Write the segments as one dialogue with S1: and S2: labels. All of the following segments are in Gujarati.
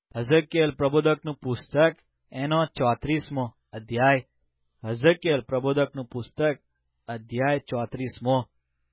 S1: હઝકિયલ પ્રબોધકનું પુસ્તક એનો 34મો અધ્યાય. હઝકિયલ પ્રબોધકનું પુસ્તક અધ્યાય 34મો.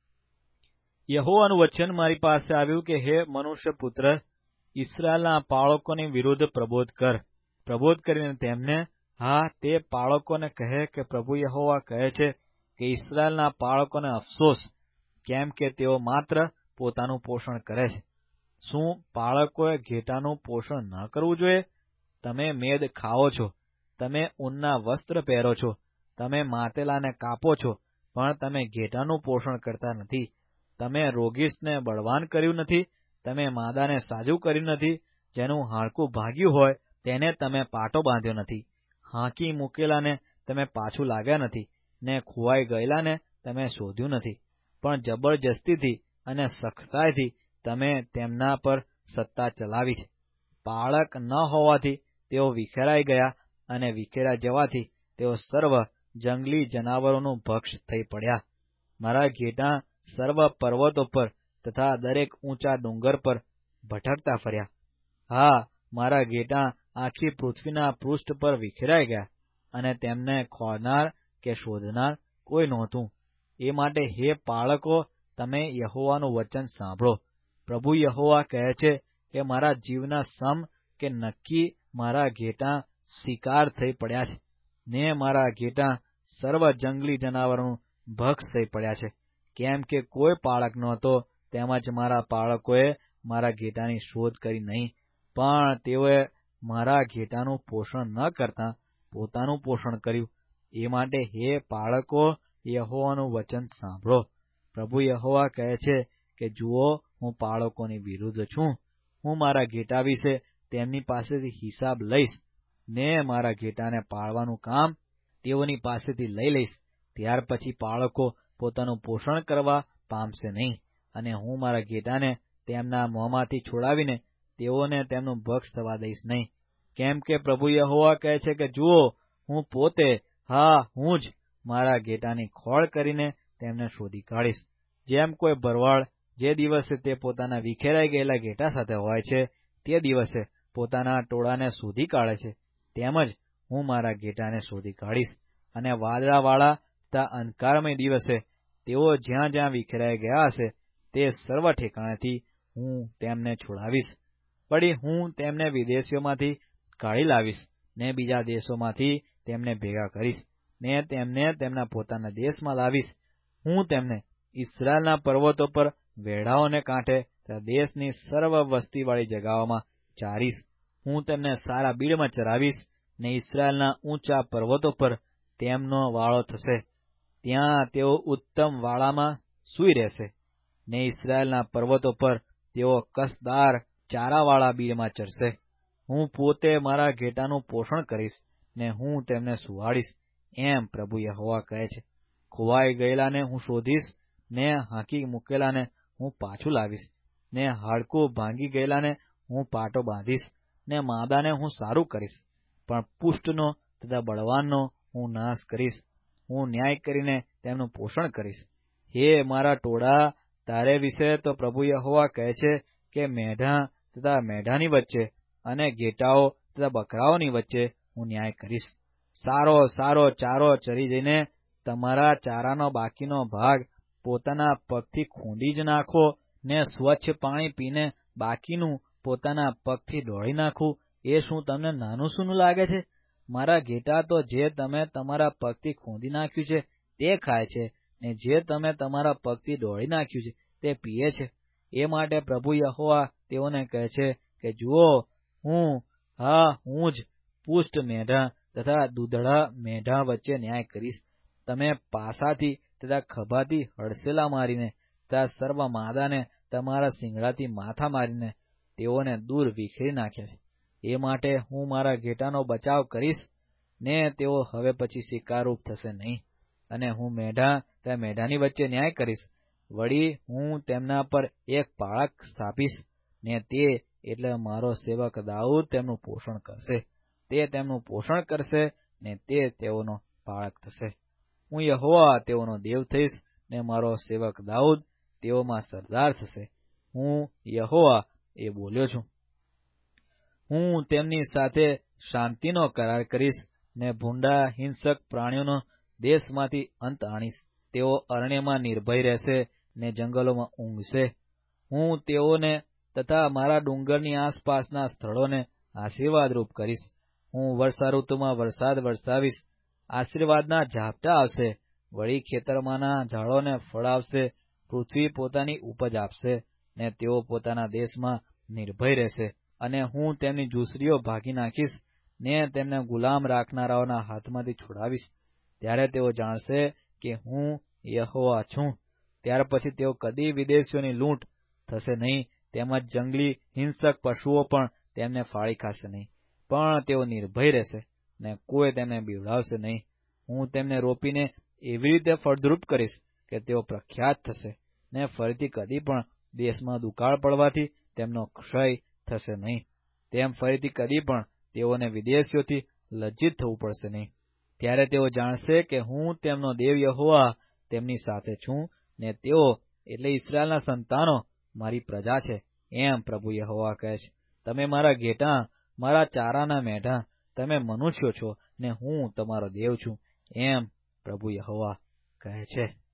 S1: યહોવાનું વચન મારી પાસે આવ્યું કે, હે મનુષ્ય પુત્ર, ઇસ્રાયેલના બાળકોની વિરુદ્ધ પ્રબોધ કર. પ્રબોધ કરીને તેમને તે બાળકોને કહે કે પ્રભુ યહોવા કહે છે કે ઇસ્રાયેલના બાળકોને અફસોસ, કેમ કે તેઓ માત્ર પોતાનું પોષણ કરે છે. શું બાળકોએ ઘેટાનું પોષણ ન કરવું જોઈએ? તમે મેદ ખાઓ છો, તમે ઊનના વસ્ત્ર પહેરો છો, તમે માટેલાને કાપો છો, પણ તમે ઘેટાનું પોષણ કરતા નથી. તમે રોગીસને બળવાન કર્યું નથી, તમે માદાને સાજું કર્યું નથી, જેનું હાડકું ભાગ્યું હોય તેને તમે પાટો બાંધ્યો નથી, હાંકી મૂકેલાને તમે પાછું લાવ્યા નથી, ને ખોવાઈ ગયેલાને તમે શોધ્યું નથી, પણ જબરજસ્તીથી અને સખતાઈથી તમે તેમના પર સત્તા ચલાવી છે. બાળક ન હોવાથી તેઓ વિખેરાઈ ગયા, અને વિખેરાઈ જવાથી તેઓ સર્વ જંગલી જનાવરોનું ભક્ષ થઈ પડ્યા. મારા ઘેટાં સર્વ પર્વતો પર તથા દરેક ઊંચા ડુંગર પર ભટકતા ફર્યા. મારા ઘેટાં આખી પૃથ્વીના પૃષ્ઠ પર વિખેરાઈ ગયા, અને તેમને ખોળનાર કે શોધનાર કોઈ નહોતું. એ માટે હે બાળકો, તમે યહોવાનું વચન સાંભળો. પ્રભુ યહોવા કહે છે કે મારા જીવના સમ કે નક્કી મારા ઘેટાં શિકાર થઈ પડ્યા છે, ને મારા ઘેટાં સર્વ જંગલી જનાવરોનું ભક્ષ થઈ પડ્યા છે. કેમ કે કોઈ બાળક નહોતો, તેમજ મારા બાળકોએ મારા ઘેટાની શોધ કરી નહીં, પણ તેઓએ મારા ઘેટાનું પોષણ ન કરતા પોતાનું પોષણ કર્યું. એ માટે હે બાળકો, યહોવાનું વચન સાંભળો. પ્રભુ યહોવા કહે છે કે જુઓ, હું બાળકોની વિરુદ્ધ છું. હું મારા ઘેટા વિશે તેમની પાસેથી હિસાબ લઈશ, ને મારા ઘેટાને પાળવાનું કામ તેઓની પાસેથી લઈ લઈશ. ત્યાર પછી બાળકો પોતાનું પોષણ કરવા પામશે નહીં, અને હું મારા ઘેટાને તેમના મોંમાંથી છોડાવીને તેઓને તેમનું ભક્ષ થવા દઈશ નહીં. કેમ કે પ્રભુ યહોવા કહે છે કે જુઓ, હું પોતે, હું જ મારા ઘેટાની ખોળ કરીને તેમને શોધી કાઢીશ. જેમ કોઈ ભરવાડ જે દિવસે તે પોતાના વિખેરાઈ ગયેલા ઘેટા સાથે હોય છે તે દિવસે પોતાના ટોળાને શોધી કાઢે છે, તેમજ હું મારા ઘેટાને શોધી કાઢીશ. અને વાદળાવાળા તથા અંધકારમય દિવસે તેઓ જ્યાં જ્યાં વિખેરાઈ ગયા હશે તે સર્વ ઠેકાણેથી હું તેમને છોડાવીશ. વળી હું તેમને વિદેશોમાંથી કાઢી લાવીશ, ને બીજા દેશોમાંથી તેમને ભેગા કરીશ, ને તેમને તેમના પોતાના દેશમાં લાવીશ. હું તેમને ઇસ્રાયેલના પર્વતો પર વેઢાઓને કાંઠે તથા દેશની સર્વ વસ્તીવાળી જગાઓમાં ચારીશ. હું તેમને સારા બીડમાં ચરાવીશ, ને ઇસ્રાયેલના ઊંચા પર્વતો પર તેમનો વાળો થશે. ત્યાં તેઓ ઉત્તમ વાડામાં સૂઈ રહેશે, ને ઇસ્રાયેલના પર્વતો પર તેઓ કસદાર ચારાવાળા બીડમાં ચરશે. હું પોતે મારા ઘેટાનું પોષણ કરીશ, ને હું તેમને સુવાડીશ, એમ પ્રભુ યહોવા કહે છે. ખોવાઈ ગયેલાને હું શોધીશ, ને હાંકી મૂકેલાને હું પાછું લાવીશ, ને હાડકું ભાંગી ગયેલાને હું પાટો બાંધીશ, ને માદાને હું સારું કરીશ, પણ પુષ્ટનો તથા બળવાનનો હું નાશ કરીશ. હું ન્યાય કરીને તેમનું પોષણ કરીશ. હે મારા ટોળા, તારે વિશે તો પ્રભુ યહોવા કહે છે કે મેઢા તથા મેઢાની વચ્ચે અને ઘેટાઓ તથા બકરાઓની વચ્ચે હું ન્યાય કરીશ. સારો ચારો ચરી જઈને તમારા ચારાનો બાકીનો ભાગ પોતાના પગથી ખૂંદી જ નાખો, ને સ્વચ્છ પાણી પીને બાકીનું પોતાના પગથી ઢોળી નાખવું, એ શું તમને નાનું સૂનું લાગે છે? મારા ઘેટા તો જે તમે તમારા પગથી ખૂંદી નાખ્યું છે તે ખાય છે, ને જે તમે તમારા પગથી ઢોળી નાખ્યું છે તે પીએ છે. એ માટે પ્રભુ યહોવા તેઓને કહે છે કે જુઓ, હું જ પુષ્ટ મેઢા તથા દૂધળા મેઢા વચ્ચે ન્યાય કરીશ. તમે પાસાથી તથા ખભાથી હડસેલા મારીને તથા સર્વ માદાને તમારા શિંગડાથી માથા મારીને તેઓને દૂર વિખેરી નાખ્યા છે. એ માટે હું મારા ઘેટાનો બચાવ કરીશ, ને તેઓ હવે પછી શિકારરૂપ થશે નહીં. અને હું મેઢા તથા મેઢાની વચ્ચે ન્યાય કરીશ. વળી હું તેમના પર એક બાળક સ્થાપીશ, ને તે એટલે મારો સેવક દાઉદ તેમનું પોષણ કરશે. તે તેમનું પોષણ કરશે, ને તે તેઓનો બાળક થશે. હું યહોવા તેઓનો દેવ થઈશ, ને મારો સેવક દાઉદ તેઓમાં સરદાર થશે. હું યહોવા એ બોલ્યો છું. હું તેમની સાથે શાંતિનો કરાર કરીશ ને ભૂંડા હિંસક પ્રાણીઓનો દેશમાંથી અંત આણીશ. તેઓ અરણ્યમાં નિર્ભય રહેશે ને જંગલોમાં ઊંઘશે. હું તેઓને તથા મારા ડુંગરની આસપાસના સ્થળોને આશીર્વાદરૂપ કરીશ. હું વર્ષાઋતુમાં વરસાદ વરસાવીશ, આશીર્વાદના ઝાપટા આવશે. વળી ખેતરમાંના ઝાડોને ફળ આવશે, પૃથ્વી પોતાની ઉપજ આપશે, ને તેઓ પોતાના દેશમાં નિર્ભય રહેશે. અને હું તેમની ઝૂંસરીઓ ભાગી નાખીશ, ને તેમને ગુલામ રાખનારાઓના હાથમાંથી છોડાવીશ. ત્યારે તેઓ જાણશે કે હું યહોવા છું. ત્યાર પછી તેઓ કદી વિદેશીઓની લૂંટ થશે નહીં, તેમજ જંગલી હિંસક પશુઓ પણ તેમને ફાળી ખાશે નહીં. પણ તેઓ નિર્ભય રહેશે, ને કોઈ તેમને બીવડાવશે નહીં. હું તેમને રોપીને એવી રીતે ફળદ્રુપ કરીશ કે તેઓ પ્રખ્યાત થશે, ને ફરીથી કદી પણ દેશમાં દુકાળ પડવાથી તેમનો ક્ષય થશે નહીં. તેમ ફરીથી કદી પણ તેઓને વિદેશીઓથી લજ્જિત થવું પડશે નહીં. ત્યારે તેઓ જાણશે કે હું તેમનો દેવ યહોવા તેમની સાથે છું, ને તેઓ એટલે ઇસ્રાયેલના સંતાનો મારી પ્રજા છે, એમ પ્રભુ યહોવા કહે છે. તમે મારા ઘેટાં, મારા ચારાના મેઢા, તમે મનુષ્યો છો, ને હું તમારો દેવ છું, એમ પ્રભુ યહોવા કહે છે.